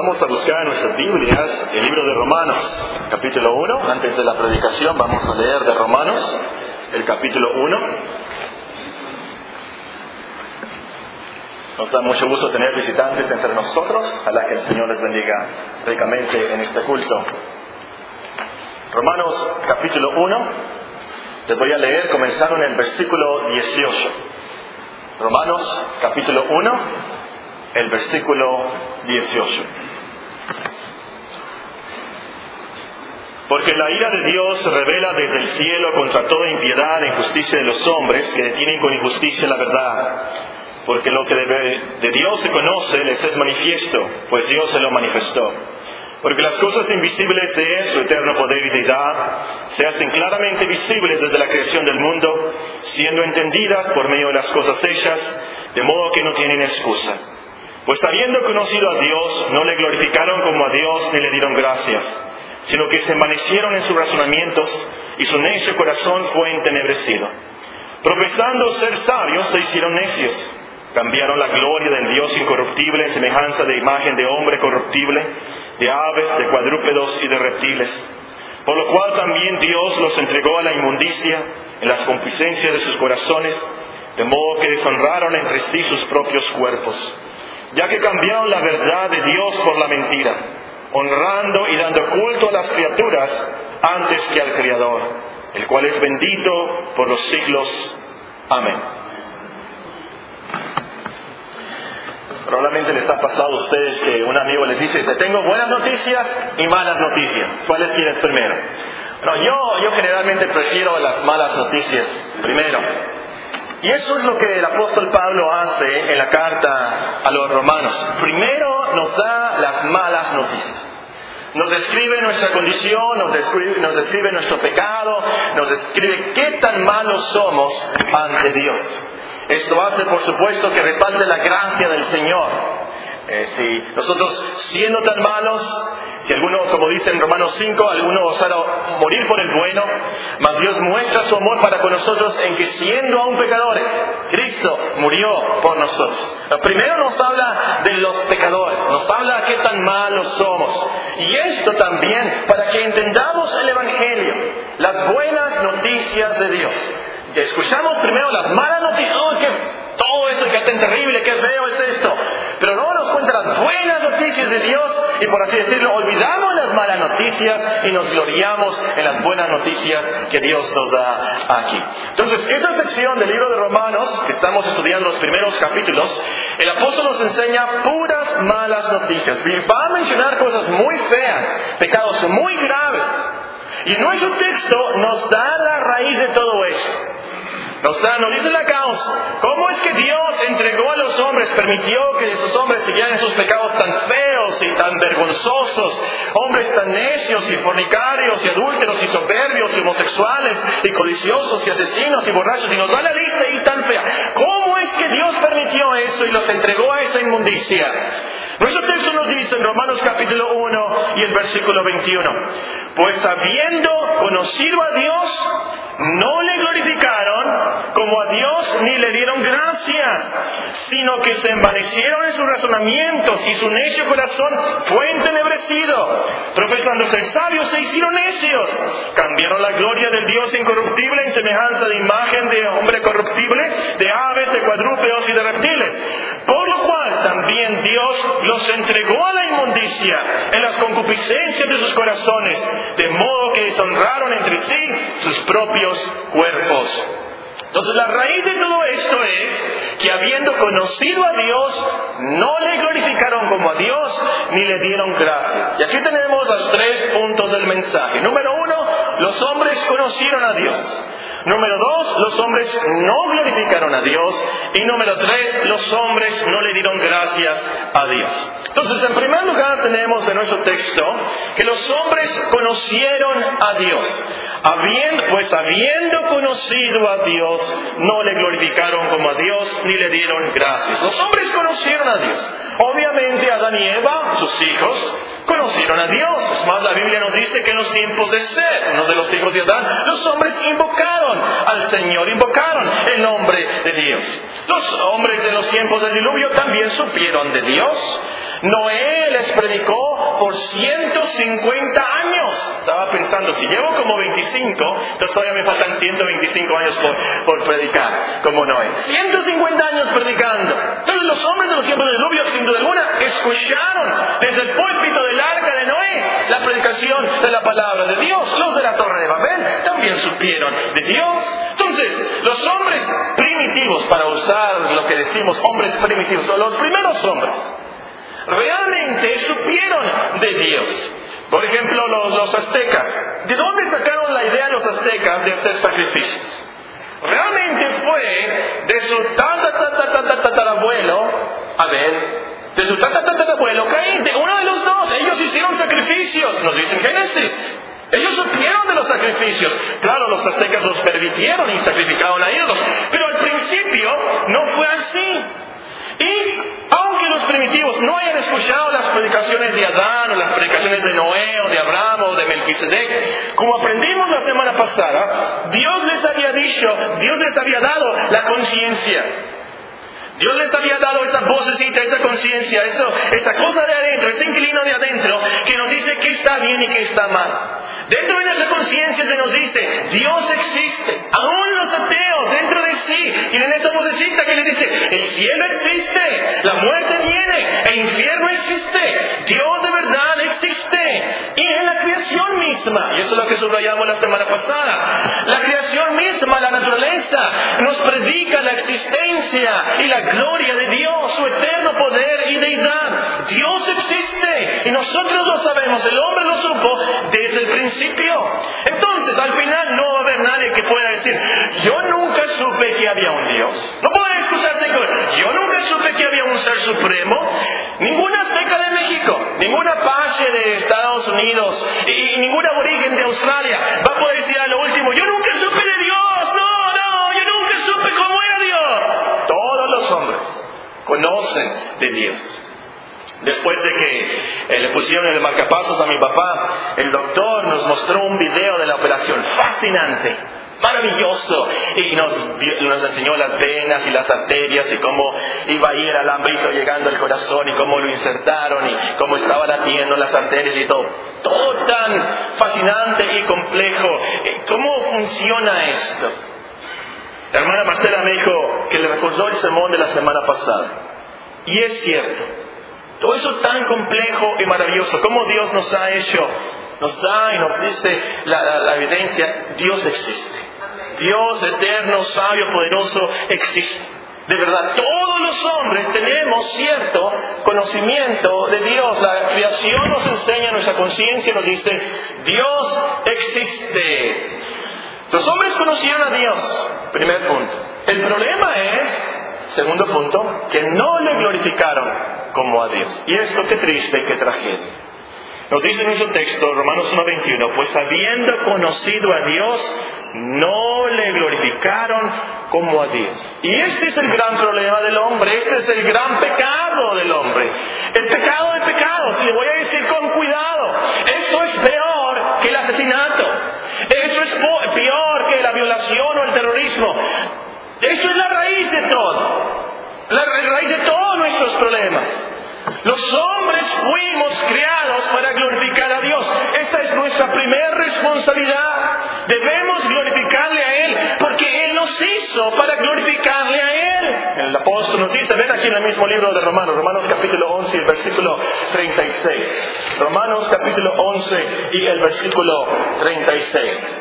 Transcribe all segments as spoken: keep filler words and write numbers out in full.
Vamos a buscar en nuestras Biblias el libro de Romanos, capítulo uno. Antes de la predicación vamos a leer de Romanos, el capítulo uno. Nos da mucho gusto tener visitantes entre nosotros. Ojalá que el Señor les bendiga ricamente en este culto. Romanos, capítulo uno. Les voy a leer comenzando en el versículo dieciocho. Romanos, capítulo uno, el versículo dieciocho. Porque la ira de Dios se revela desde el cielo contra toda impiedad e injusticia de los hombres que detienen con injusticia la verdad. Porque lo que de, de Dios se conoce les es manifiesto, pues Dios se lo manifestó. Porque las cosas invisibles de su eterno poder y deidad se hacen claramente visibles desde la creación del mundo, siendo entendidas por medio de las cosas hechas, de modo que no tienen excusa. Pues habiendo conocido a Dios, no le glorificaron como a Dios ni le dieron gracias, sino que se envanecieron en sus razonamientos y su necio corazón fue entenebrecido. Profesando ser sabios, se hicieron necios. Cambiaron la gloria del Dios incorruptible en semejanza de imagen de hombre corruptible, de aves, de cuadrúpedos y de reptiles. Por lo cual también Dios los entregó a la inmundicia en las concupiscencias de sus corazones, de modo que deshonraron entre sí sus propios cuerpos, ya que cambiaron la verdad de Dios por la mentira, honrando y dando culto a las criaturas antes que al Creador, el cual es bendito por los siglos. Amén. Probablemente les ha pasado a ustedes que un amigo les dice: te tengo buenas noticias y malas noticias. ¿Cuáles quieres primero? Bueno, yo, yo generalmente prefiero las malas noticias primero. Y eso es lo que el apóstol Pablo hace en la carta a los romanos. Primero nos da las malas noticias. Nos describe nuestra condición, nos describe, nos describe nuestro pecado, nos describe qué tan malos somos ante Dios. Esto hace, por supuesto, que resalte la gracia del Señor. Eh, si nosotros, siendo tan malos, si alguno, como dice en Romanos cinco, alguno osara morir por el bueno, mas Dios muestra su amor para con nosotros en que, siendo aún pecadores, Cristo murió por nosotros. Primero nos habla de los pecadores, nos habla de qué tan malos somos. Y esto también para que entendamos el Evangelio, las buenas noticias de Dios. Que escuchamos primero las malas noticias, oh, que todo eso que es tan terrible, que feo es esto. Pero luego nos cuenta las buenas noticias de Dios y, por así decirlo, olvidamos las malas noticias y nos gloriamos en las buenas noticias que Dios nos da aquí. Entonces, esta sección del libro de Romanos, que estamos estudiando los primeros capítulos, el apóstol nos enseña puras malas noticias. Y va a mencionar cosas muy feas, pecados muy graves. Y en nuestro texto nos da la raíz de todo esto. Nos, da, nos dice la causa. ¿Cómo es que Dios entregó a los hombres, permitió que esos hombres siguieran esos pecados tan feos y tan vergonzosos? Hombres tan necios y fornicarios y adúlteros y soberbios y homosexuales y codiciosos y asesinos y borrachos. Y nos da la lista ahí tan fea. ¿Cómo es que Dios permitió eso y los entregó a esa inmundicia? Nuestro texto nos dice en Romanos capítulo uno y el versículo veintiuno. Pues habiendo conocido a Dios, no le glorificaron como a Dios ni le dieron gracias, sino que se envanecieron en sus razonamientos y su necio corazón fue entenebrecido. Profesando ser sabios, se hicieron necios. Cambiaron la gloria del Dios incorruptible en semejanza de imagen de hombre corruptible, de aves, de cuadrúpedos y de reptiles. Por lo cual también Dios los entregó a la inmundicia en las concupiscencias de sus corazones, de modo que deshonraron entre sí sus propios cuerpos. Entonces, la raíz de todo esto es que, habiendo conocido a Dios, no le glorificaron como a Dios ni le dieron gracias. Y aquí tenemos los tres puntos del mensaje. Número uno, los hombres conocieron a Dios. Número dos, los hombres no glorificaron a Dios. Y número tres, los hombres no le dieron gracias a Dios. Entonces, en primer lugar tenemos en nuestro texto que los hombres conocieron a Dios. Habiendo, pues habiendo conocido a Dios, no le glorificaron como a Dios ni le dieron gracias. Los hombres conocieron a Dios. Obviamente Adán y Eva, sus hijos, conocieron a Dios. Es más, la Biblia nos dice que en los tiempos de Set, uno de los hijos de Adán, los hombres invocaron al Señor, invocaron el nombre de Dios. Los hombres de los tiempos del diluvio también supieron de Dios. Noé les predicó por ciento cincuenta años. Estaba pensando, si llevo como veinticinco, entonces todavía me faltan ciento veinticinco años por, por predicar, como Noé. ciento cincuenta años predicando. Entonces los hombres de los tiempos del diluvio, sin duda alguna, escucharon desde el púlpito del arca de Noé la predicación de la palabra de Dios. Los de la Torre de Babel también supieron de Dios. Entonces, los hombres primitivos, para usar lo que decimos, hombres primitivos, los primeros hombres, realmente supieron de Dios. Por ejemplo, los, los aztecas. ¿De dónde sacaron la idea los aztecas de hacer sacrificios? Realmente fue de su tatarabuelo Abel, de su tatarabuelo Caín, de uno de los dos. Ellos hicieron sacrificios, nos dice en Génesis. Ellos supieron de los sacrificios. Claro, los aztecas los permitieron y sacrificaron a ídolos, pero al principio no fue así. Y aunque los primitivos no hayan escuchado las predicaciones de Adán o las predicaciones de Noé o de Abraham o de Melquisedec, como aprendimos la semana pasada, Dios les había dicho, Dios les había dado la conciencia. Dios les había dado esa vocecita, esa conciencia, eso, esa cosa de adentro, ese inclino de adentro que nos dice qué está bien y qué está mal. Dentro de nuestra conciencia se nos dice, Dios existe. Aún los ateos dentro de sí tienen esa vocecita que les dice, el cielo existe, la muerte viene, el infierno existe, Dios de verdad existe. Y en la creación misma, y eso es lo que subrayamos la semana pasada, la creación misma, la naturaleza, nos predica la existencia y la gloria de Dios, su eterno poder y deidad. Dios existe y nosotros lo sabemos, el hombre lo supo desde el principio. Entonces, al final no va a haber nadie que pueda decir, yo nunca supe que había un Dios. No pueden excusarse con, yo nunca supe que había un ser supremo. Ninguna azteca de México, ninguna apache de Estados Unidos y, y ningún aborigen de Australia va a poder decir a lo último, yo nunca supe de Dios. No, no, yo nunca supe cómo era Dios. Todos los hombres conocen de Dios. Después de que eh, le pusieron el marcapasos a mi papá, el doctor nos mostró un video de la operación fascinante, maravilloso, y nos, nos enseñó las venas y las arterias y cómo iba a ir el alambrito llegando al corazón y cómo lo insertaron y cómo estaba latiendo las arterias y todo. Todo tan fascinante y complejo. ¿Cómo funciona esto? La hermana Marcela me dijo que le recordó el sermón de la semana pasada. Y es cierto. Todo eso tan complejo y maravilloso, como Dios nos ha hecho, nos da y nos dice la, la, la evidencia, Dios existe. Dios eterno, sabio, poderoso, existe. De verdad, todos los hombres tenemos cierto conocimiento de Dios. La creación nos enseña, nuestra conciencia nos dice, Dios existe. Los hombres conocieron a Dios, primer punto. El problema es, segundo punto, que no le glorificaron como a Dios. Y esto qué triste y qué tragedia. Nos dice en nuestro texto, Romanos uno veintiuno, pues habiendo conocido a Dios, no le glorificaron como a Dios. Y este es el gran problema del hombre, este es el gran pecado del hombre. El pecado de pecados, y le voy a decir con cuidado, esto es peor que el asesinato, esto es peor que la violación o el terrorismo. Eso es la raíz de todo. La raíz de todos nuestros problemas. Los hombres fuimos creados para glorificar a Dios. Esa es nuestra primera responsabilidad. Debemos glorificarle a Él, porque Él nos hizo para glorificarle a Él. El apóstol nos dice, ven aquí en el mismo libro de Romanos, Romanos capítulo once y el versículo treinta y seis. Romanos capítulo once y el versículo treinta y seis.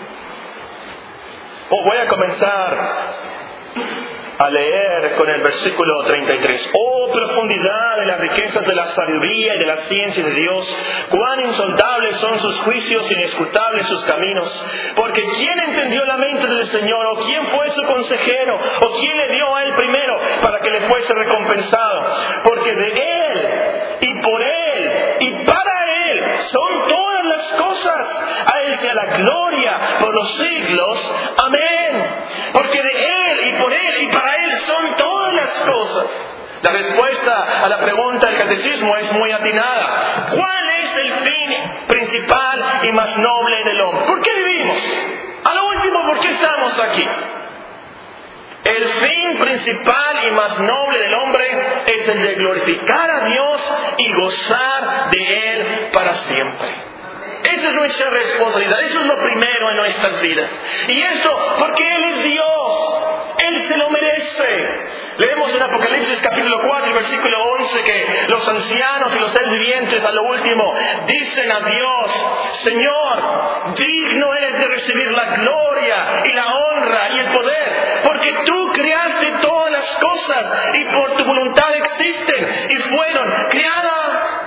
Oh, voy a comenzar a leer con el versículo treinta y tres. Oh, profundidad de las riquezas de la sabiduría y de la ciencia de Dios, cuán insondables son sus juicios, inescrutables sus caminos. Porque ¿quién entendió la mente del Señor? ¿O quién fue su consejero? ¿O quién le dio a Él primero para que le fuese recompensado? Porque de Él y por Él y para Él son todas las cosas. A Él sea la gloria por los siglos. Amén. Porque de Él y por Él y para Él son todas las cosas. La respuesta a la pregunta del catecismo es muy atinada. ¿Cuál es el fin principal y más noble del hombre? ¿Por qué vivimos? A lo último, ¿por qué estamos aquí? El fin principal y más noble del hombre es el de glorificar a Dios y gozar de Él para siempre. Esa es nuestra responsabilidad, eso es lo primero en nuestras vidas. Y esto porque Él es Dios, Él se lo merece. Leemos en Apocalipsis capítulo cuatro, versículo once, que los ancianos y los seres vivientes a lo último dicen a Dios: Señor, digno eres de recibir la gloria y la honra y el poder, porque tú creaste todas las cosas y por tu voluntad existen y fueron creadas.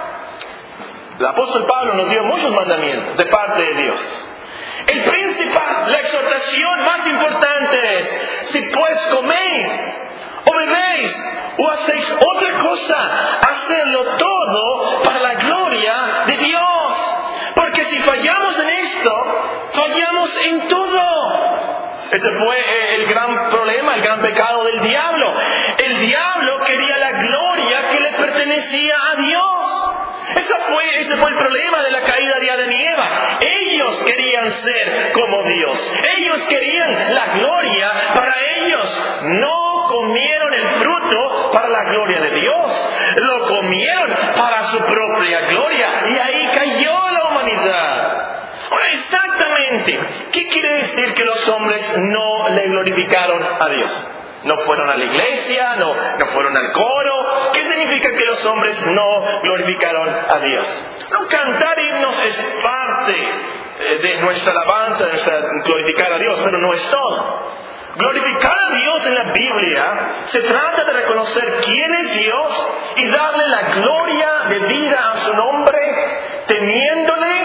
El apóstol Pablo nos dio muchos mandamientos de parte de Dios. El principal, la exhortación más importante es: si pues coméis o bebéis o hacéis otra cosa, hacedlo todo para la gloria de Dios. Porque si fallamos en esto, fallamos en todo. Ese fue el gran problema, el gran pecado del diablo. El diablo quería la gloria que le pertenecía a Dios. Ese fue, ese fue el problema de la caída de Adán y Eva. Ellos querían ser como Dios. Ellos querían la gloria para ellos. No comieron el fruto para la gloria de Dios. Lo comieron para su propia gloria. Y ahí cayó la humanidad. Ahora, exactamente, ¿qué quiere decir que los hombres no le glorificaron a Dios? No fueron a la iglesia, no, no fueron al coro. ¿Qué significa que los hombres no glorificaron a Dios? No, cantar himnos es parte de nuestra alabanza, de nuestra glorificar a Dios, pero no es todo. Glorificar a Dios en la Biblia se trata de reconocer quién es Dios y darle la gloria de vida a su nombre, temiéndole,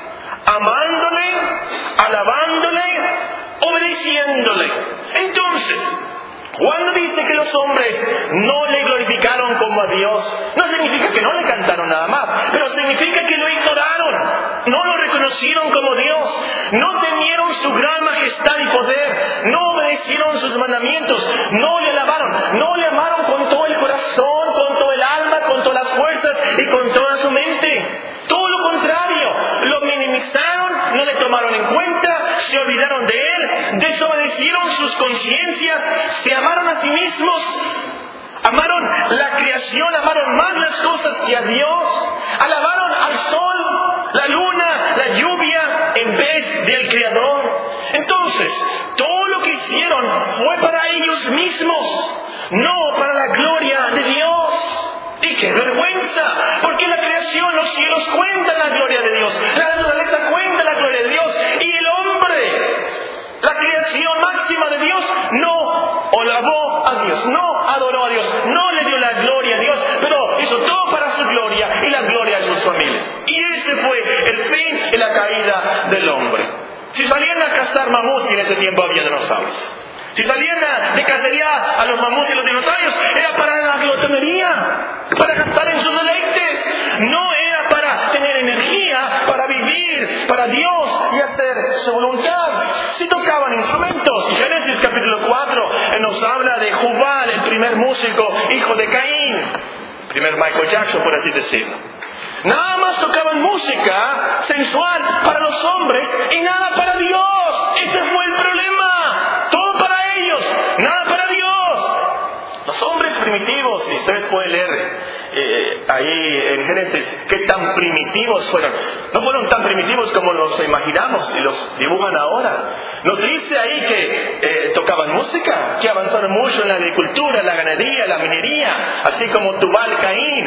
amándole, alabándole, obedeciéndole. Entonces, cuando dice que los hombres no le glorificaron como a Dios, no significa que no le cantaron nada más, pero significa que lo ignoraron, no lo reconocieron como Dios, no temieron su gran majestad y poder, no obedecieron sus mandamientos, no le alabaron, no le amaron con todo el corazón, con todo el alma, con todas las fuerzas y con toda su mente. Todo lo contrario, lo minimizaron, no le tomaron en cuenta, se olvidaron de Él, desobedecieron sus conciencias, se amaron a sí mismos, amaron la creación, amaron más las cosas que a Dios, alabaron al sol, la luna, la lluvia, en vez del Creador. Entonces, todo lo que hicieron fue para ellos mismos, no para la gloria de Dios. ¡Y qué vergüenza! Porque la creación, los cielos cuentan la gloria de Dios, la naturaleza cuenta la gloria de Dios, y el hombre, la creación máxima de Dios, no alabó a Dios, no adoró a Dios, no le dio la gloria a Dios, pero hizo todo para su gloria y la gloria de sus familias. Y ese fue el fin de la caída del hombre. Si salían a cazar mamuts, y en ese tiempo había dinosaurios, si salían de cacería a los mamuts y los dinosaurios, era para la glotonería, para gastar en sus deleites. No era para tener energía, para vivir para Dios y hacer su voluntad. Si tocaban instrumentos, Génesis capítulo cuatro nos habla de Jubal, el primer músico, hijo de Caín, primer Michael Jackson, por así decirlo. Nada más tocaban música sensual para los hombres y nada para Dios. Ese fue el problema. Todo para ellos, nada para Dios. Los hombres primitivos, y ustedes pueden leer eh, ahí en Génesis qué tan primitivos fueron. No fueron tan primitivos como los imaginamos y los dibujan ahora. Nos dice ahí que eh, tocaban música, que avanzaron mucho en la agricultura, la ganadería, la minería, así como Tubal, Caín.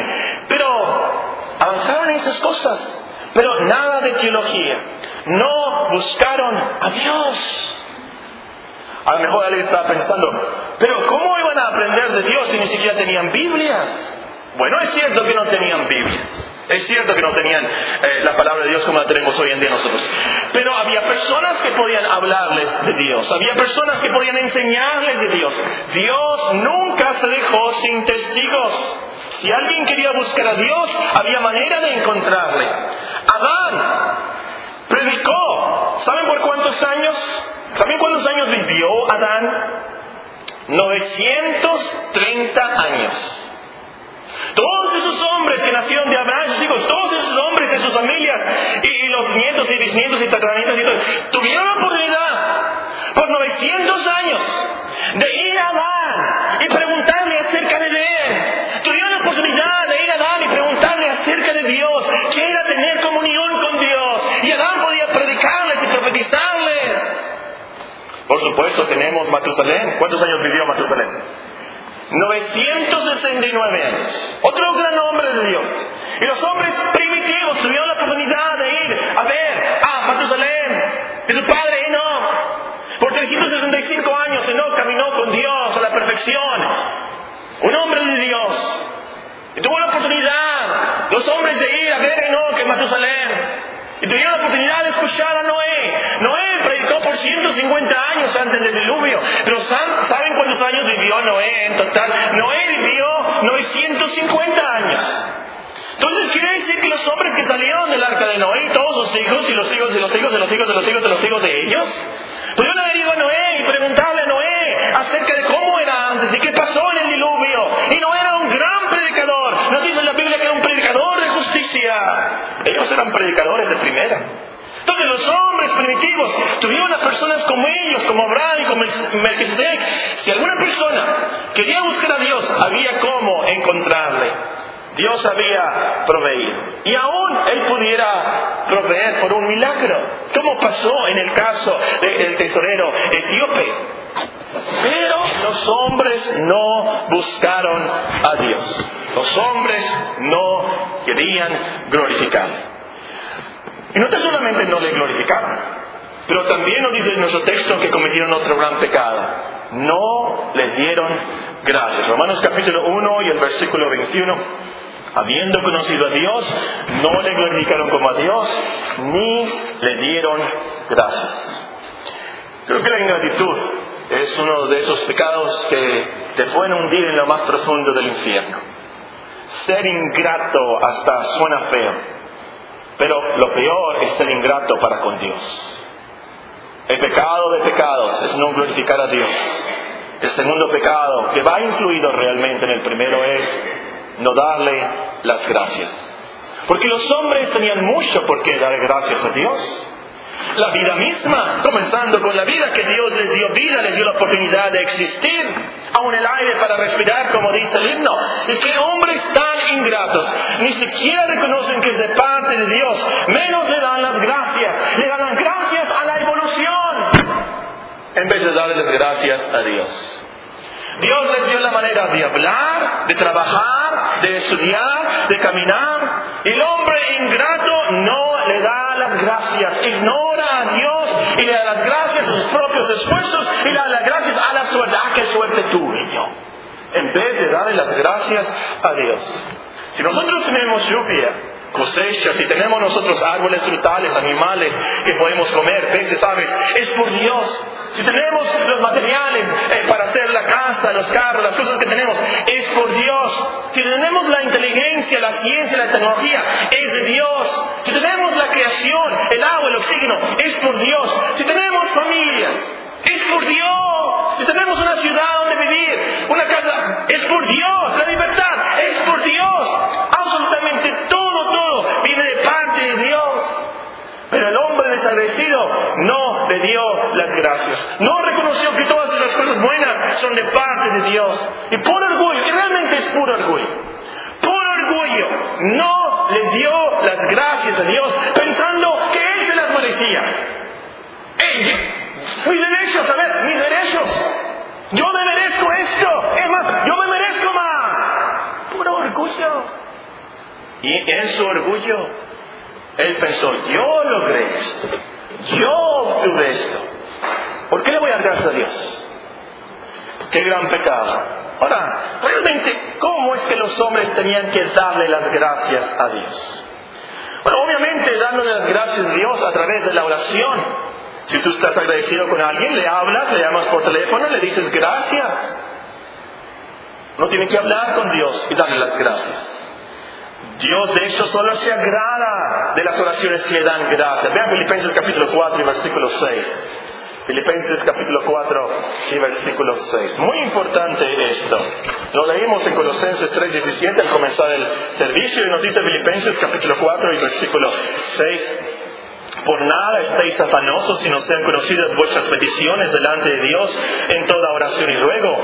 Pero avanzaron en esas cosas, pero nada de teología. No buscaron a Dios. A lo mejor alguien estaba pensando, pero ¿cómo iban a aprender de Dios si ni siquiera tenían Biblias? Bueno, es cierto que no tenían Biblias. Es cierto que no tenían eh, la palabra de Dios como la tenemos hoy en día nosotros. Pero había personas que podían hablarles de Dios. Había personas que podían enseñarles de Dios. Dios nunca se dejó sin testigos. Si alguien quería buscar a Dios, había manera de encontrarle. Adán predicó. ¿Saben por cuántos años? ¿Saben cuántos años vivió Adán? novecientos treinta años. Todos esos hombres que nacieron de Abraham, sus hijos, todos esos hombres de sus familias, y, y los nietos y bisnietos y tataranietos, y todo, tuvieron la oportunidad por novecientos años de ir a Adán y preguntarle acerca de él. Tuvieron la oportunidad de ir a Adán y preguntarle acerca de Dios, que era tener comunión con Dios. Y Adán podía predicarles y profetizarles. Por supuesto, tenemos Matusalén. ¿Cuántos años vivió Matusalén? novecientos sesenta y nueve años. Otro gran hombre de Dios. Y los hombres primitivos tuvieron la oportunidad de ir a ver a Matusalén, de su padre Enoch. Por trescientos sesenta y cinco años Enoch caminó con Dios a la perfección. Un hombre de Dios. Y tuvo la oportunidad, los hombres, de ir a ver a Enoch en Matusalén. Y tuvieron la oportunidad de escuchar a Noé. Noé predicó por ciento cincuenta años antes del diluvio. Pero ¿saben cuántos años vivió Noé en total? Noé vivió novecientos cincuenta años. Entonces quiere decir que los hombres que salieron del arca de Noé, y todos sus hijos, y los hijos de los hijos de los hijos de los hijos de los hijos de ellos, pudieron haber ido a Noé y preguntarle a Noé acerca de cómo era antes y qué pasó en el diluvio. Y Noé era un gran predicador. Nos dice en la Biblia que era un predicador de justicia. Ellos eran predicadores de primera. Entonces los hombres primitivos tuvieron a personas como ellos, como Abraham y como Melquisedec. Si alguna persona quería buscar a Dios, había cómo encontrarle. Dios había proveído. Y aún Él pudiera proveer por un milagro, como pasó en el caso del tesorero etíope. Pero los hombres no buscaron a Dios. Los hombres no querían glorificarle. Y no solamente no le glorificaron, pero también nos dice en nuestro texto que cometieron otro gran pecado. No le dieron gracias. Romanos capítulo uno y el versículo veintiuno. Habiendo conocido a Dios, no le glorificaron como a Dios, ni le dieron gracias. Creo que la ingratitud es uno de esos pecados que te pueden hundir en lo más profundo del infierno. Ser ingrato hasta suena feo, pero lo peor es ser ingrato para con Dios. El pecado de pecados es no glorificar a Dios. El segundo pecado, que va incluido realmente en el primero, es no darle las gracias. Porque los hombres tenían mucho por qué dar gracias a Dios. La vida misma, comenzando con la vida que Dios les dio vida, les dio la oportunidad de existir, aún el aire para respirar, como dice el himno. Y que hombres tan ingratos ni siquiera reconocen que es de parte de Dios, menos le dan las gracias, le dan las gracias a la evolución, en vez de darle las gracias a Dios. Dios les dio la manera de hablar, de trabajar, de estudiar, de caminar. Y el hombre ingrato no le da las gracias. Ignora a Dios y le da las gracias a sus propios esfuerzos y le da las gracias a la suerte. ¡Ah, qué suerte tuve yo! En vez de darle las gracias a Dios. Si nosotros tenemos lluvia, cosechas, si tenemos nosotros árboles frutales, animales que podemos comer, peces, aves, es por Dios. Si tenemos los materiales eh, para hacer la casa, los carros, las cosas que tenemos, es por Dios. Si tenemos la inteligencia, la ciencia, la tecnología, es de Dios. Si tenemos la creación, el agua, el oxígeno, es por Dios. Si tenemos familias, es por Dios. Si tenemos una ciudad donde vivir, una casa, es por Dios. La libertad, es por Dios. Absolutamente todo, todo viene de parte de Dios. Pero el hombre desagradecido no le dio las gracias. No reconoció que todas esas cosas buenas son de parte de Dios. Y por orgullo, y realmente es puro orgullo, por orgullo, no le dio las gracias a Dios pensando que Él se las merecía. Ey, mis derechos, a ver, mis derechos. Yo me merezco esto. Es más, yo me merezco más. Puro orgullo. Y en su orgullo, él pensó, yo logré esto, yo obtuve esto, ¿por qué le voy a dar gracias a Dios? ¡Qué gran pecado! Ahora, realmente, ¿cómo es que los hombres tenían que darle las gracias a Dios? Bueno, obviamente dándole las gracias a Dios a través de la oración. Si tú estás agradecido con alguien, le hablas, le llamas por teléfono, le dices gracias. No tiene que hablar con Dios y darle las gracias. Dios de hecho solo se agrada de las oraciones que le dan gracias. Vean Filipenses capítulo cuatro y versículo seis. Filipenses capítulo cuatro y versículo seis. Muy importante esto. Lo leímos en Colosenses tres diecisiete al comenzar el servicio y nos dice Filipenses capítulo cuatro y versículo seis. Por nada estéis afanosos, sino sean conocidas vuestras peticiones delante de Dios en toda oración y ruego,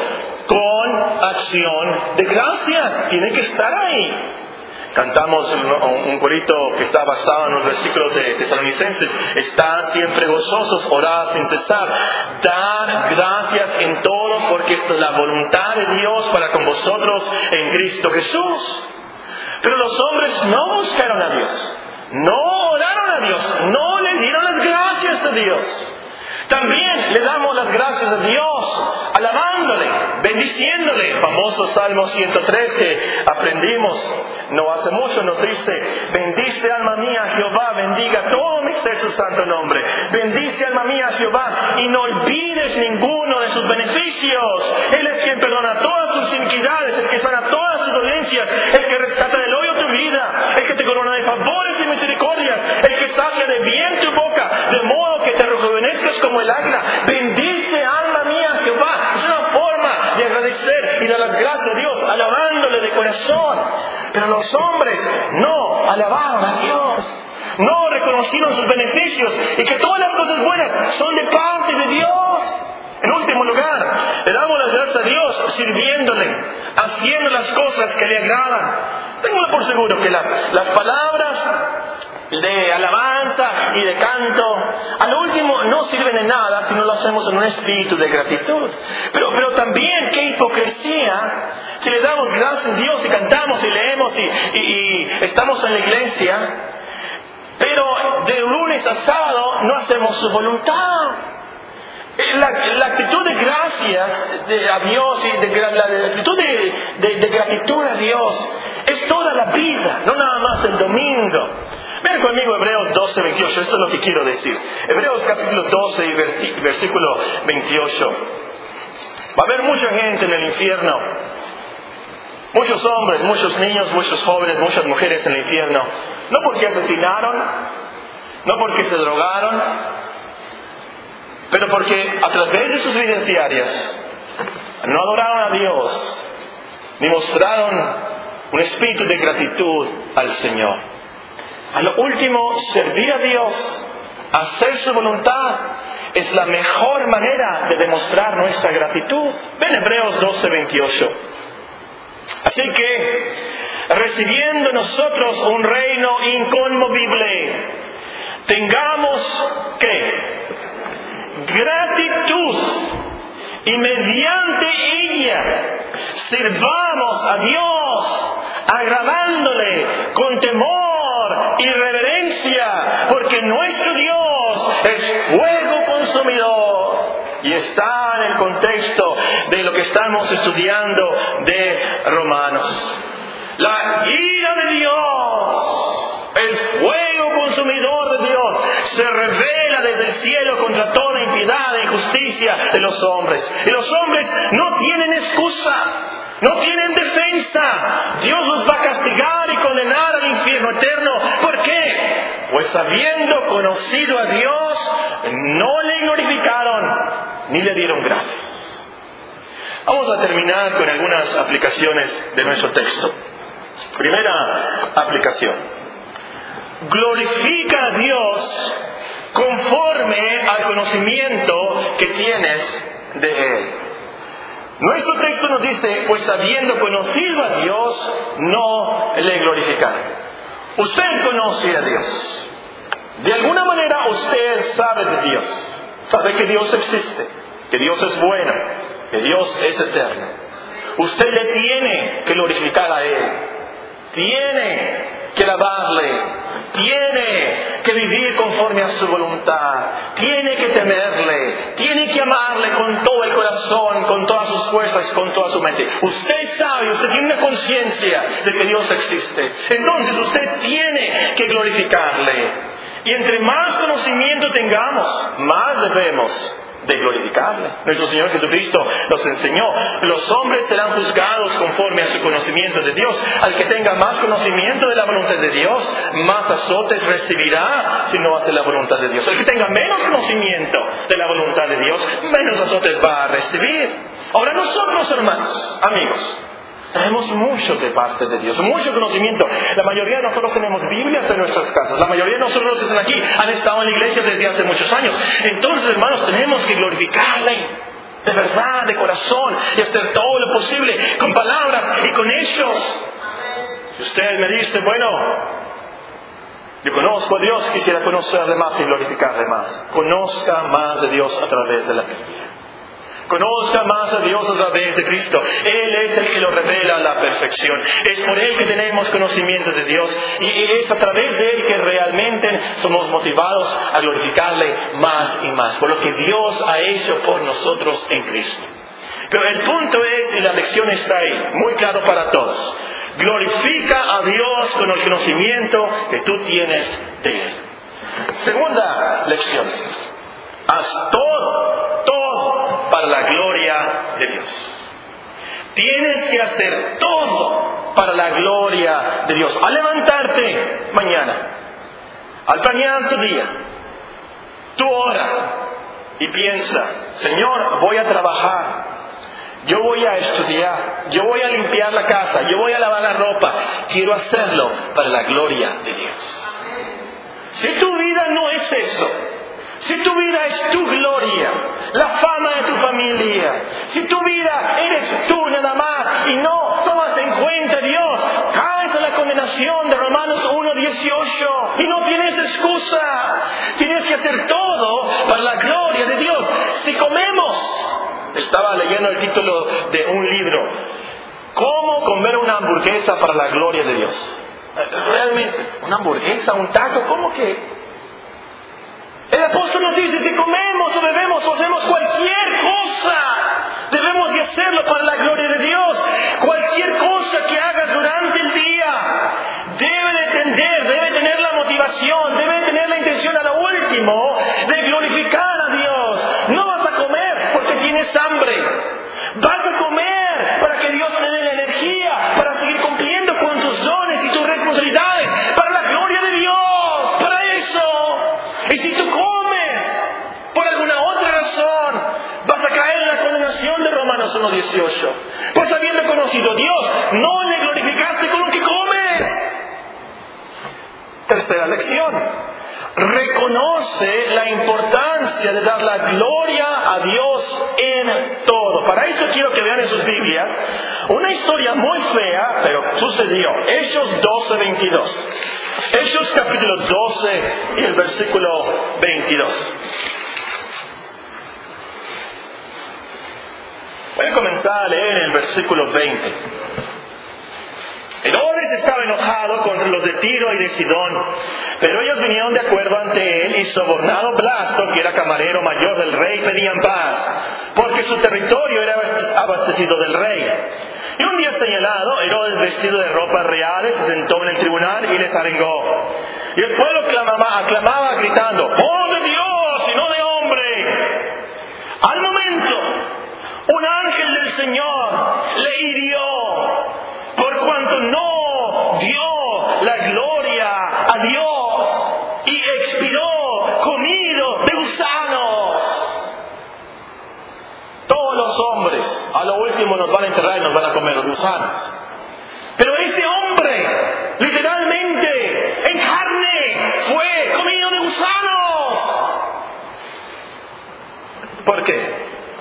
con acción de gracia. Tiene que estar ahí. Cantamos un corito que está basado en los versículos de Tesalonicenses. Estad siempre gozosos, orad sin cesar. Dar gracias en todo, porque esta es la voluntad de Dios para con vosotros en Cristo Jesús. Pero los hombres no buscaron a Dios, no oraron a Dios, no le dieron las gracias a Dios. También le damos las gracias a Dios, alabándole, bendiciéndole. Famoso Salmo ciento tres que aprendimos no hace mucho, nos dice: bendice alma mía a Jehová, bendiga todo mi ser su santo nombre. Bendice alma mía a Jehová y no olvides ninguno de sus beneficios. Él es quien perdona todas sus iniquidades, el que sana todas sus dolencias, el que rescata del hoyo tu vida, el que te corona de favores y misericordias, el que sacia de bien tu boca, de modo que te rejuvenezcas como el águila. Bendice alma mía a Jehová. Es una forma de agradecer y dar las gracias a Dios, alabándole de corazón. Pero los hombres no alabaron a Dios, no reconocieron sus beneficios y que todas las cosas buenas son de parte de Dios. En último lugar, le damos las gracias a Dios sirviéndole, haciendo las cosas que le agradan. Téngalo por seguro que la, las palabras de alabanza y de canto, al último no sirven de nada si no lo hacemos en un espíritu de gratitud. Pero, pero también qué hipocresía que le damos gracias a Dios y cantamos y leemos y, y, y estamos en la iglesia, pero de lunes a sábado no hacemos su voluntad. La, la actitud de gracias de, a Dios y de, la, la actitud de, de, de gratitud a Dios es toda la vida, no nada más el domingo. Vean conmigo Hebreos doce, veintiocho, esto es lo que quiero decir. Hebreos capítulo doce y versículo veintiocho. Va a haber mucha gente en el infierno. Muchos hombres, muchos niños, muchos jóvenes, muchas mujeres en el infierno. No porque asesinaron, no porque se drogaron, pero porque a través de sus vidas diarias no adoraron a Dios, ni mostraron un espíritu de gratitud al Señor. A lo último, servir a Dios, hacer su voluntad, es la mejor manera de demostrar nuestra gratitud. Ven Hebreos doce, veintiocho. Así que, recibiendo nosotros un reino inconmovible, tengamos, ¿qué? Gratitud, y mediante ella sirvamos a Dios, agradándole con temor y reverencia, porque nuestro Dios es fuego consumidor. Y está en el contexto de lo que estamos estudiando de Romanos. La ira de Dios, el fuego consumidor de Dios, se revela desde el cielo contra toda impiedad e injusticia de los hombres. Y los hombres no tienen excusa, no tienen defensa. Dios los va a castigar y condenar al infierno eterno. ¿Por qué? Pues habiendo conocido a Dios, no le glorificaron ni le dieron gracias. Vamos a terminar con algunas aplicaciones de nuestro texto. Primera aplicación: glorifica a Dios conforme al conocimiento que tienes de Él. Nuestro texto nos dice: pues habiendo conocido a Dios, no le glorificaron. Usted conoce a Dios. De alguna manera usted sabe de Dios. Sabe que Dios existe, que Dios es bueno, que Dios es eterno. Usted le tiene que glorificar a Él. Tiene que alabarle, tiene que vivir conforme a su voluntad, tiene que temerle, tiene que amarle con todo el corazón, con todas sus fuerzas, con toda su mente. Usted sabe, usted tiene una conciencia de que Dios existe. Entonces usted tiene que glorificarle. Y entre más conocimiento tengamos, más debemos de glorificarle. Nuestro Señor Jesucristo nos enseñó: los hombres serán juzgados conforme a su conocimiento de Dios. Al que tenga más conocimiento de la voluntad de Dios, más azotes recibirá si no hace la voluntad de Dios. El que tenga menos conocimiento de la voluntad de Dios, menos azotes va a recibir. Ahora nosotros, hermanos, amigos, Traemos mucho de parte de Dios, mucho conocimiento. La mayoría de nosotros tenemos Biblias en nuestras casas. La mayoría de nosotros que están aquí han estado en la iglesia desde hace muchos años. Entonces, hermanos, tenemos que glorificarle de verdad, de corazón, y hacer todo lo posible con palabras y con hechos. Si usted me dice, bueno, yo conozco a Dios, quisiera conocerle más y glorificarle más. Conozca más de Dios a través de la Biblia. Conozca más a Dios a través de Cristo. Él es el que lo revela a la perfección. Es por Él que tenemos conocimiento de Dios. Y es a través de Él que realmente somos motivados a glorificarle más y más. Por lo que Dios ha hecho por nosotros en Cristo. Pero el punto es, y la lección está ahí, muy claro para todos. Glorifica a Dios con el conocimiento que tú tienes de Él. Segunda lección. Haz todo, todo para la gloria de Dios. Tienes que hacer todo para la gloria de Dios. Al levantarte mañana, al planear tu día, tu hora, y piensa, Señor, voy a trabajar, yo voy a estudiar, yo voy a limpiar la casa, yo voy a lavar la ropa, quiero hacerlo para la gloria de Dios. Si tu vida no es eso, si tu vida es tu gloria, la fama de tu familia, si tu vida eres tú nada más y no tomas en cuenta a Dios, caes en la condenación de Romanos uno dieciocho y no tienes excusa. Tienes que hacer todo para la gloria de Dios. Si comemos, estaba leyendo el título de un libro, ¿cómo comer una hamburguesa para la gloria de Dios? Realmente, una hamburguesa, un taco, ¿cómo que? El apóstol nos dice que comemos o bebemos o hacemos cualquier cosa, debemos de hacerlo para la gloria de Dios. Cualquier cosa que hagas durante el día debe de tender, debe tener la motivación, debe tener la intención a lo último de glorificar a Dios. No vas a comer porque tienes hambre, vas a comer para que Dios te dé la energía para seguir cumpliendo con tus dones y tus responsabilidades para la gloria de Dios, para eso. Y si tú comes por alguna otra razón, vas a caer en la condenación de Romanos uno dieciocho. Pues habiendo conocido a Dios, no le glorificaste con lo que comes. Tercera lección. Reconoce la importancia de dar la gloria a Dios en todo. Para eso quiero que vean en sus Biblias una historia muy fea, pero sucedió. Hechos doce veintidós. Hechos capítulo doce y el versículo veintidós. Voy a comenzar a leer el versículo veinte. Herodes estaba enojado contra los de Tiro y de Sidón, pero ellos vinieron de acuerdo ante él y sobornado Blasto, que era camarero mayor del rey, pedían paz, porque su territorio era abastecido del rey. Y un día señalado, Herodes, vestido de ropas reales, se sentó en el tribunal y les arengó. Y el pueblo clamaba, aclamaba gritando, ¡oh de Dios y no de hombre! Al momento, un ángel del Señor le hirió, por cuanto no dio la gloria a Dios, y expiró comido de gusanos. Todos los hombres a lo último nos van a enterrar y nos van a comer los gusanos. Pero ese hombre, literalmente, en carne, fue comido de gusanos. ¿Por qué?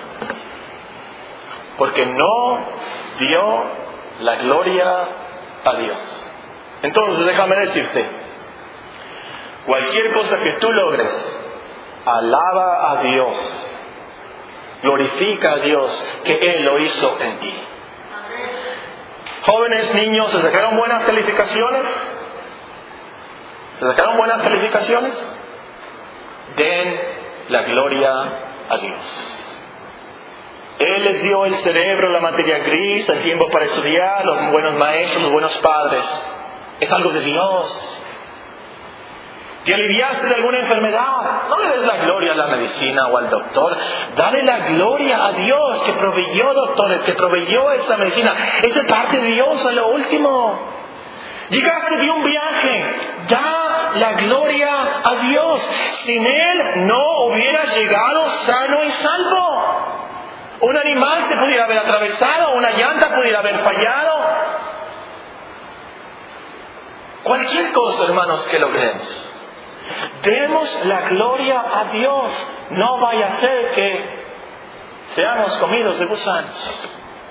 Porque no dio la gloria a Dios. Entonces déjame decirte, cualquier cosa que tú logres, alaba a Dios. Glorifica a Dios que Él lo hizo en ti. Jóvenes, niños, ¿se sacaron buenas calificaciones? ¿Se sacaron buenas calificaciones? Den la gloria a Dios. Él les dio el cerebro, la materia gris, el tiempo para estudiar, los buenos maestros, los buenos padres. Es algo de Dios. ¿Te aliviaste de alguna enfermedad? No le des la gloria a la medicina o al doctor. Dale la gloria a Dios que proveyó doctores, que proveyó esta medicina. Es de parte de Dios a lo último. Llegaste de un viaje. Da la gloria a Dios. Sin Él no hubieras llegado sano y salvo. Un animal se pudiera haber atravesado, una llanta pudiera haber fallado. Cualquier cosa, hermanos, que logremos. Demos la gloria a Dios. No vaya a ser que seamos comidos de gusanos.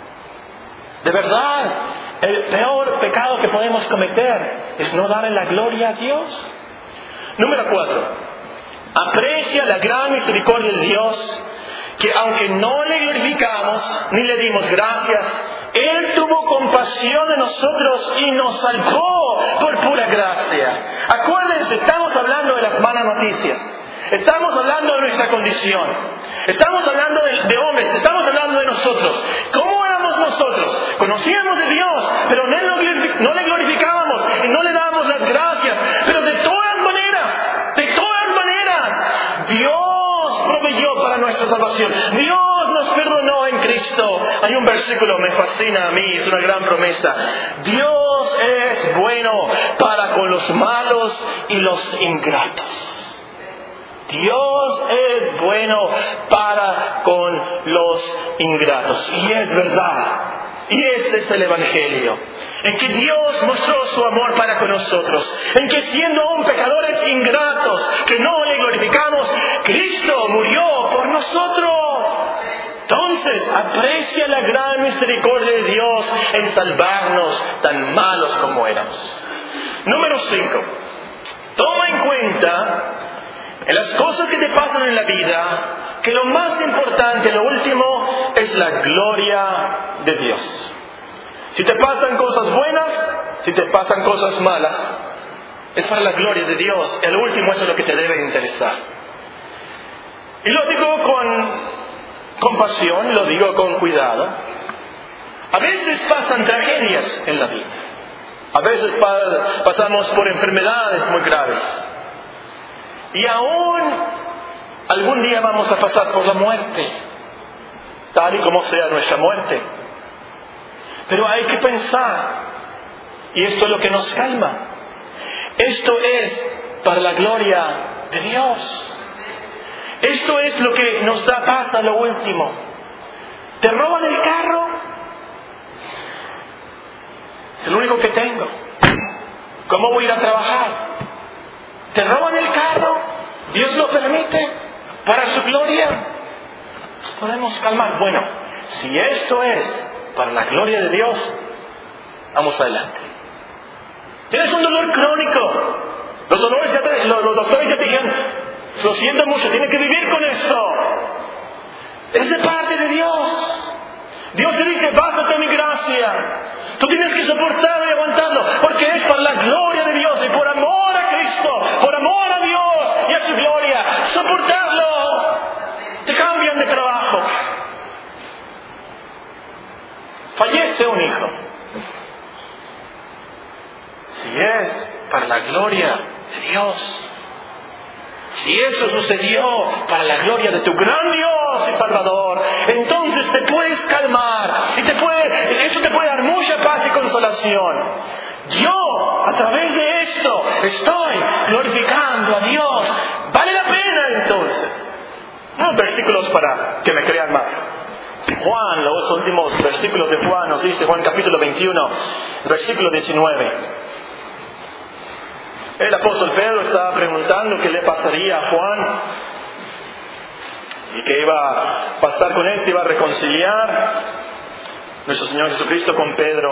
De verdad, el peor pecado que podemos cometer es no darle la gloria a Dios. Número cuatro. Aprecia la gran misericordia de Dios, que aunque no le glorificamos ni le dimos gracias, Él tuvo compasión de nosotros y nos salvó por pura gracia. Acuérdense, estamos hablando de las malas noticias. Estamos hablando de nuestra condición. Estamos hablando de, de hombres. Estamos hablando de nosotros. ¿Cómo éramos nosotros? Conocíamos de Dios, pero no, no le glorificábamos y no le dábamos las gracias. Pero de todas maneras, de todas maneras, Dios proveyó para nuestra salvación. Dios nos perdonó en Cristo. Hay un versículo, me fascina a mí, es una gran promesa. Dios es bueno para con los malos y los ingratos. Dios es bueno para con los ingratos. Y es verdad. Y este es el Evangelio. En que Dios mostró su amor para con nosotros. En que siendo aún pecadores ingratos, que no le glorificamos, Cristo murió por nosotros. Entonces, aprecia la gran misericordia de Dios en salvarnos tan malos como éramos. Número cinco. Toma en cuenta en las cosas que te pasan en la vida, que lo más importante, lo último, es la gloria de Dios. Si te pasan cosas buenas, si te pasan cosas malas, es para la gloria de Dios. El último, eso es lo que te debe interesar. Y lo digo con compasión, lo digo con cuidado. A veces pasan tragedias en la vida. A veces pa- pasamos por enfermedades muy graves. Y aún algún día vamos a pasar por la muerte, tal y como sea nuestra muerte. Pero hay que pensar, y esto es lo que nos calma, esto es para la gloria de Dios. Esto es lo que nos da paz a lo último. ¿Te roban el carro? Es el único que tengo. ¿Cómo voy a ir a trabajar? ¿Te roban el carro? ¿Dios lo permite? ¿Para su gloria? Nos podemos calmar. Bueno, si esto es para la gloria de Dios, vamos adelante. Tienes un dolor crónico. Los, dolores ya te, los, los doctores ya te dijeron, lo siento mucho, tienes que vivir con esto. Es de parte de Dios. Dios te dice, bástate mi gracia. Tú tienes que soportarlo y aguantarlo, porque es para la gloria de Dios y por amor a Cristo, por amor a Dios y a su gloria. Soportarlo. Te cambian de trabajo. Fallece un hijo. Si es para la gloria de Dios, si eso sucedió para la gloria de tu gran Dios y Salvador, entonces te puedes calmar y te puede, eso te puede dar mucha paz y consolación. Yo, a través de esto, estoy glorificando a Dios. Vale la pena entonces. Unos versículos para que me crean más. Juan, los últimos versículos de Juan nos dice, Juan capítulo veintiuno, versículo diecinueve. El apóstol Pedro estaba preguntando qué le pasaría a Juan y qué iba a pasar con él, se iba a reconciliar nuestro Señor Jesucristo con Pedro.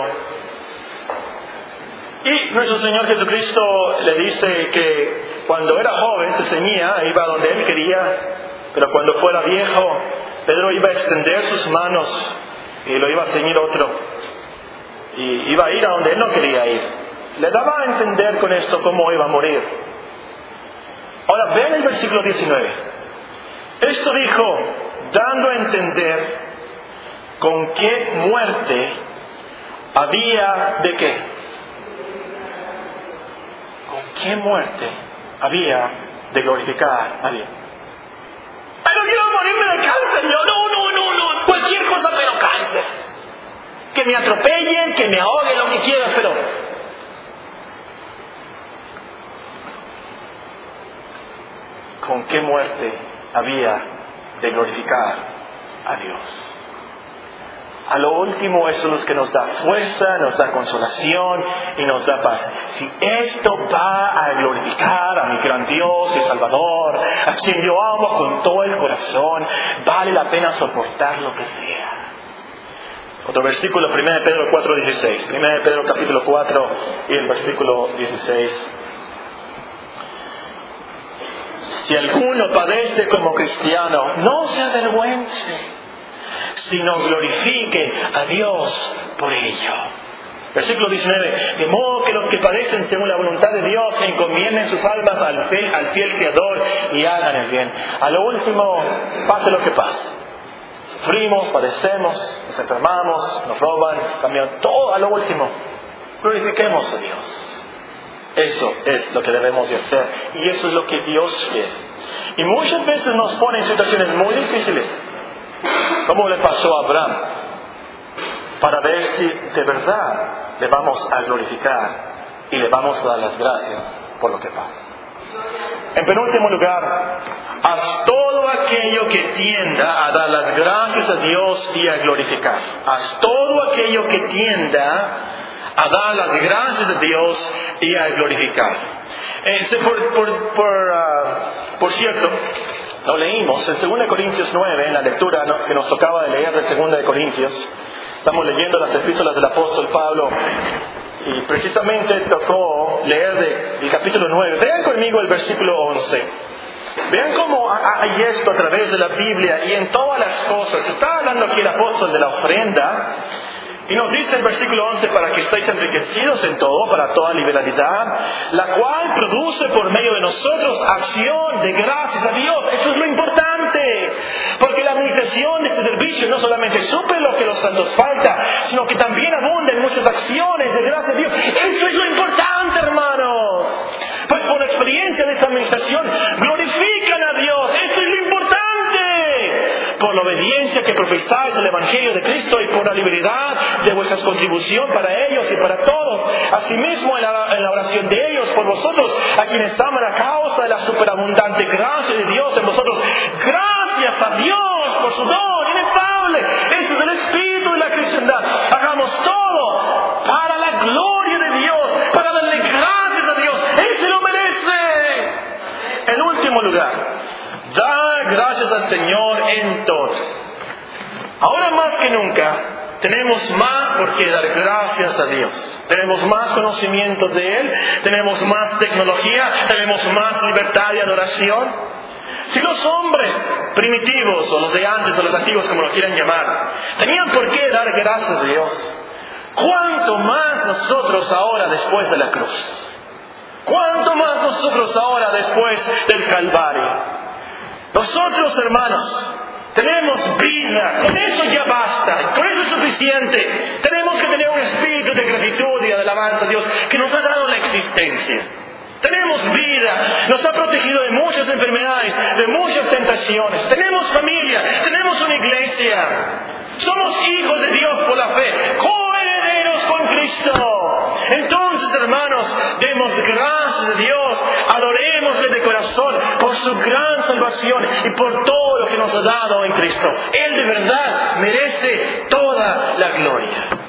Y nuestro Señor Jesucristo le dice que cuando era joven se ceñía, iba donde él quería, pero cuando fuera viejo, Pedro iba a extender sus manos y lo iba a ceñir otro. Y iba a ir a donde él no quería ir. Le daba a entender con esto cómo iba a morir. Ahora, vean el versículo diecinueve. Esto dijo, dando a entender con qué muerte había de qué. ¿Con qué muerte había de glorificar a Dios? ¡Ay, no quiero morirme de cáncer! Yo, no, no, no, no, cualquier cosa pero cáncer. Que me atropellen, que me ahoguen, lo que quieras, pero... ¿Con qué muerte había de glorificar a Dios? A lo último, eso es lo que nos da fuerza, nos da consolación y nos da paz. Si esto va a glorificar a mi gran Dios y Salvador, a quien yo amo con todo el corazón, vale la pena soportar lo que sea. Otro versículo, primera de Pedro cuatro dieciséis. primera de Pedro capítulo cuatro y el versículo dieciséis. Si alguno padece como cristiano, no se avergüence, sino glorifique a Dios por ello. Versículo diecinueve. De modo que los que padecen según la voluntad de Dios encomienden sus almas al fiel, al fiel Creador y hagan el bien. A lo último, pase lo que pase. Sufrimos, padecemos, nos enfermamos, nos roban, cambian todo. A lo último, glorifiquemos a Dios. Eso es lo que debemos de hacer. Y eso es lo que Dios quiere. Y muchas veces nos pone en situaciones muy difíciles, como le pasó a Abraham, para ver si de verdad le vamos a glorificar y le vamos a dar las gracias por lo que pasa. En penúltimo lugar, haz todo aquello que tienda a dar las gracias a Dios y a glorificar. Haz todo aquello que tienda a dar las gracias a Dios y a glorificar. Eh, por, por, por, uh, por cierto, lo leímos en segunda de Corintios nueve, en la lectura ¿no? que nos tocaba de leer de segunda de Corintios. Estamos leyendo las epístolas del apóstol Pablo y precisamente tocó leer de, el capítulo nueve. Vean conmigo el versículo once. Vean cómo hay esto a través de la Biblia y en todas las cosas. Está hablando aquí el apóstol de la ofrenda. Y nos dice el versículo once, para que estéis enriquecidos en todo, para toda liberalidad, la cual produce por medio de nosotros acción de gracias a Dios. Eso es lo importante, porque la administración de este servicio no solamente suple lo que los santos falta, sino que también abunda en muchas acciones de gracias a Dios. Eso es lo importante, hermanos. Pues por experiencia de esta administración, glorifican a Dios. Eso es lo importante. Por la obediencia que profesáis el Evangelio de Cristo y por la libertad de vuestra contribución para ellos y para todos. Asimismo, en la, en la oración de ellos por vosotros, a quienes aman a causa de la superabundante gracia de Dios en vosotros. Gracias a Dios por su don inefable. Eso es el espíritu de la cristiandad. Hagamos todo para la gloria de Dios, para darle gracias a Dios. Él se lo merece. En último lugar, da gracias al Señor en todo. Ahora más que nunca tenemos más por qué dar gracias a Dios. Tenemos más conocimiento de Él, tenemos más tecnología, tenemos más libertad de adoración. Si los hombres primitivos o los de antes o los antiguos, como lo quieran llamar, tenían por qué dar gracias a Dios, ¿cuánto más nosotros ahora después de la cruz? ¿Cuánto más nosotros ahora después del Calvario? Nosotros, hermanos, tenemos vida, con eso ya basta, con eso es suficiente. Tenemos que tener un espíritu de gratitud y de alabanza a Dios que nos ha dado la existencia. Tenemos vida, nos ha protegido de muchas enfermedades, de muchas tentaciones. Tenemos familia, tenemos una iglesia. Somos hijos de Dios por la fe, coherederos con Cristo. Entonces, hermanos, demos gracias a Dios, adorémosle de corazón por su gran salvación y por todo lo que nos ha dado en Cristo. Él de verdad merece toda la gloria.